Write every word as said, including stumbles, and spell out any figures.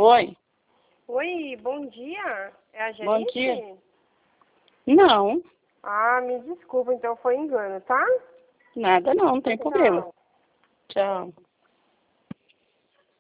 Oi. Oi, bom dia. É a Bom gerente? dia. Não, Ah, me desculpa, então foi engano, tá? nada não, não tem problema. Tchau. Tchau.